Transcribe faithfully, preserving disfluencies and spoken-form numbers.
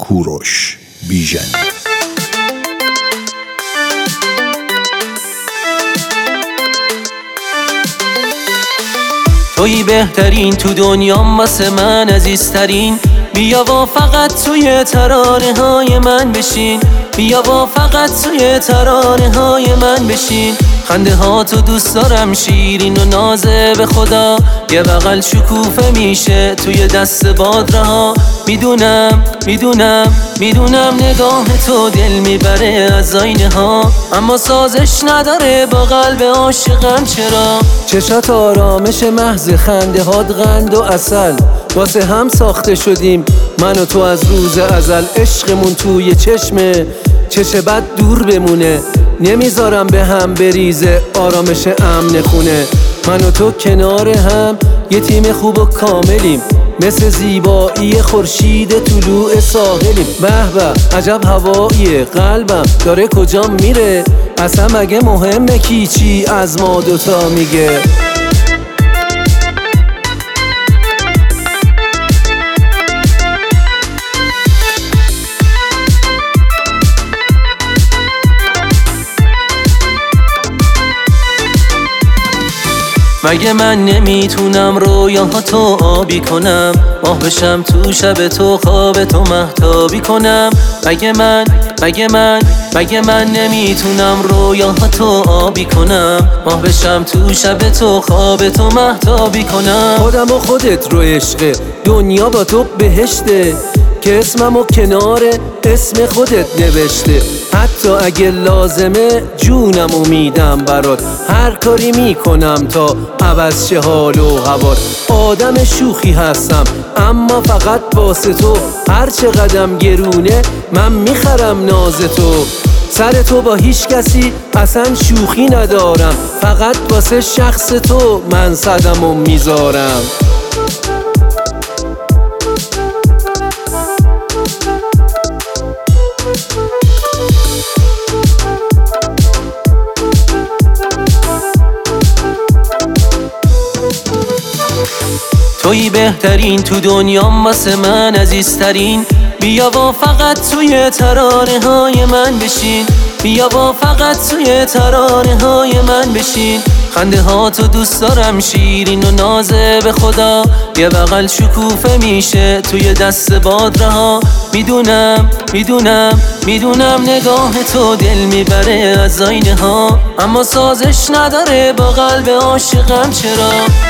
کوروش بیژن. تویی بهترین تو دنیام واسه من عزیزترین، بیا با فقط توی ترانه های من بشین، بیا با فقط توی ترانه های من بشین. خنده ها تو دوست دارم شیرین و نازه به خدا، یه بغل شکوفه میشه توی دست بادرها. میدونم میدونم میدونم نگاه تو دل میبره از آینه ها، اما سازش نداره با قلب عاشقم. چرا؟ چشات آرامش محض، خنده هات قند و عسل، واسه هم ساخته شدیم من و تو از روز ازل. عشقمون توی چشمه، چش بد دور بمونه، نمیذارم به هم بریزه آرامش امن خونه. من و تو کنار هم یه تیم خوب و کاملیم، مثل زیبایی خورشید طلوع ساحلیم. به به عجب هواییه، قلبم داره کجا میره، اصلا مگه مهمه کی چی از ما دوتا میگه؟ مگه من نمیتونم رویاهاتو آبی کنم، ماه بشم تو شب تو خواب تو مهتابی کنم؟ مگه من مگه من مگه من نمیتونم رویاهاتو آبی کنم، ماه بشم تو شب تو خواب تو مهتابی کنم؟ خودم و خودت رو عشقه، دنیا با تو بهشته، که اسممو کنار اسم خودت نوشته. حتی اگه لازمه جونمو میدم برات، هر کاری میکنم تا عوض شه حال و هوات. آدم شوخی هستم اما فقط واسه تو، هر چه قدم گرونه من میخرم ناز تو. سر تو با هیچ کسی اصلا شوخی ندارم، فقط واسه شخص تو من صدمو میذارم. تویی بهترین تو دنیام واسه من عزیزترین، بیا با فقط توی ترانه های من بشین، بیا با فقط توی ترانه های من بشین. خنده ها تو دوست دارم شیرین و نازه به خدا، یه بغل شکوفه میشه توی دست بادرها. میدونم میدونم میدونم نگاه تو دل میبره از آینه ها، اما سازش نداره با قلب عاشقم. چرا؟